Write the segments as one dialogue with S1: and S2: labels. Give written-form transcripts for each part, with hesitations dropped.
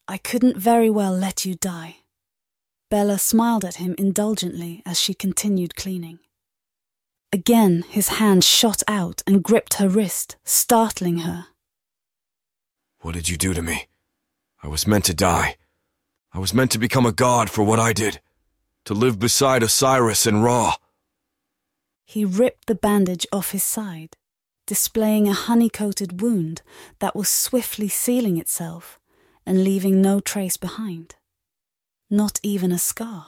S1: I couldn't very well let you die. Bella smiled at him indulgently as she continued cleaning. Again, his hand shot out and gripped her wrist, startling her.
S2: What did you do to me? I was meant to die. I was meant to become a god for what I did. To live beside Osiris and Ra.
S1: He ripped the bandage off his side, displaying a honey-coated wound that was swiftly sealing itself and leaving no trace behind. Not even a scar.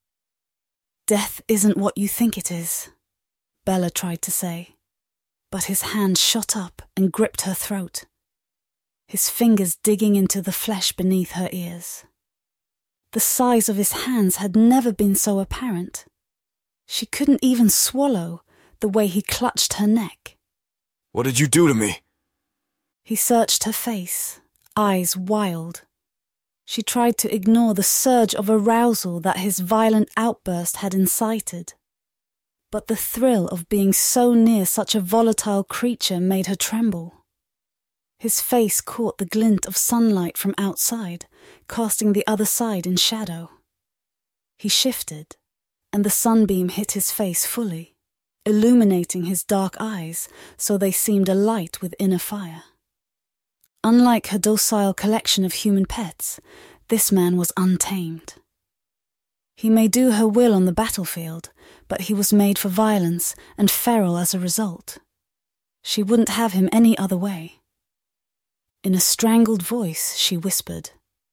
S1: Death isn't what you think it is, Bella tried to say, but his hand shot up and gripped her throat, his fingers digging into the flesh beneath her ears. The size of his hands had never been so apparent. She couldn't even swallow the way he clutched her neck.
S2: What did you do to me?
S1: He searched her face, eyes wild. She tried to ignore the surge of arousal that his violent outburst had incited. But the thrill of being so near such a volatile creature made her tremble. His face caught the glint of sunlight from outside, casting the other side in shadow. He shifted, and the sunbeam hit his face fully, illuminating his dark eyes so they seemed alight with inner fire. Unlike her docile collection of human pets, this man was untamed. He may do her will on the battlefield, but he was made for violence and feral as a result. She wouldn't have him any other way. In a strangled voice, she whispered,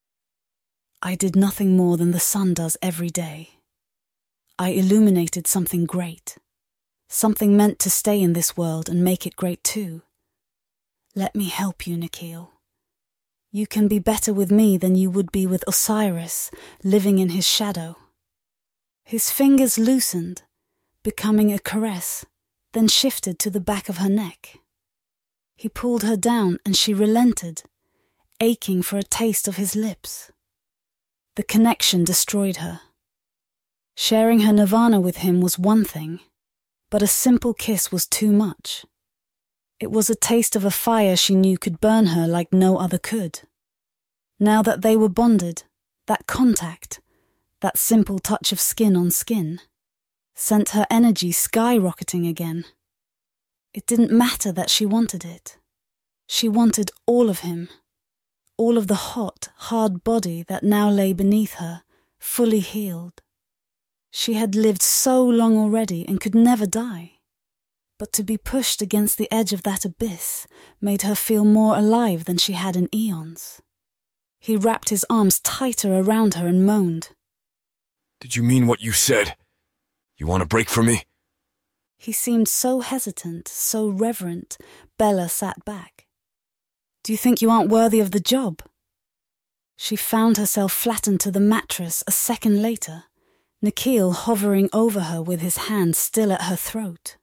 S1: I did nothing more than the sun does every day. I illuminated something great, something meant to stay in this world and make it great too. Let me help you, Nikhil. You can be better with me than you would be with Osiris, living in his shadow. His fingers loosened, becoming a caress, then shifted to the back of her neck. He pulled her down and she relented, aching for a taste of his lips. The connection destroyed her. Sharing her nirvana with him was one thing, but a simple kiss was too much. It was a taste of a fire she knew could burn her like no other could. Now that they were bonded, that contact, that simple touch of skin on skin, sent her energy skyrocketing again. It didn't matter that she wanted it. She wanted all of him, all of the hot, hard body that now lay beneath her, fully healed. She had lived so long already and could never die. But to be pushed against the edge of that abyss made her feel more alive than she had in eons. He wrapped his arms tighter around her and moaned.
S2: Did you mean what you said? You want to break for me?
S1: He seemed so hesitant, so reverent, Bella sat back. Do you think you aren't worthy of the job? She found herself flattened to the mattress a second later, Nikhil hovering over her with his hand still at her throat.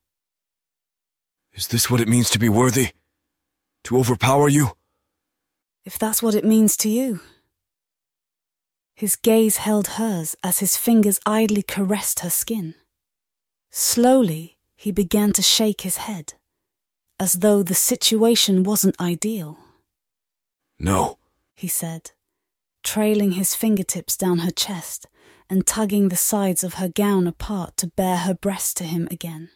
S2: Is this what it means to be worthy? To overpower you?
S1: If that's what it means to you. His gaze held hers as his fingers idly caressed her skin. Slowly, he began to shake his head, as though the situation wasn't ideal.
S2: No,
S1: he said, trailing his fingertips down her chest and tugging the sides of her gown apart to bare her breast to him again.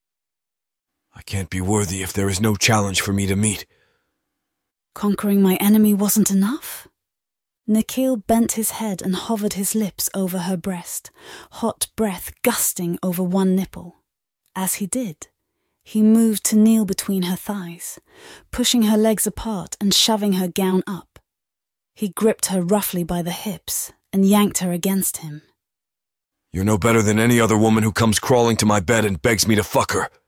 S2: I can't be worthy if there is no challenge for me to meet.
S1: Conquering my enemy wasn't enough? Nikhil bent his head and hovered his lips over her breast, hot breath gusting over one nipple. As he did, he moved to kneel between her thighs, pushing her legs apart and shoving her gown up. He gripped her roughly by the hips and yanked her against him.
S2: You're no better than any other woman who comes crawling to my bed and begs me to fuck her.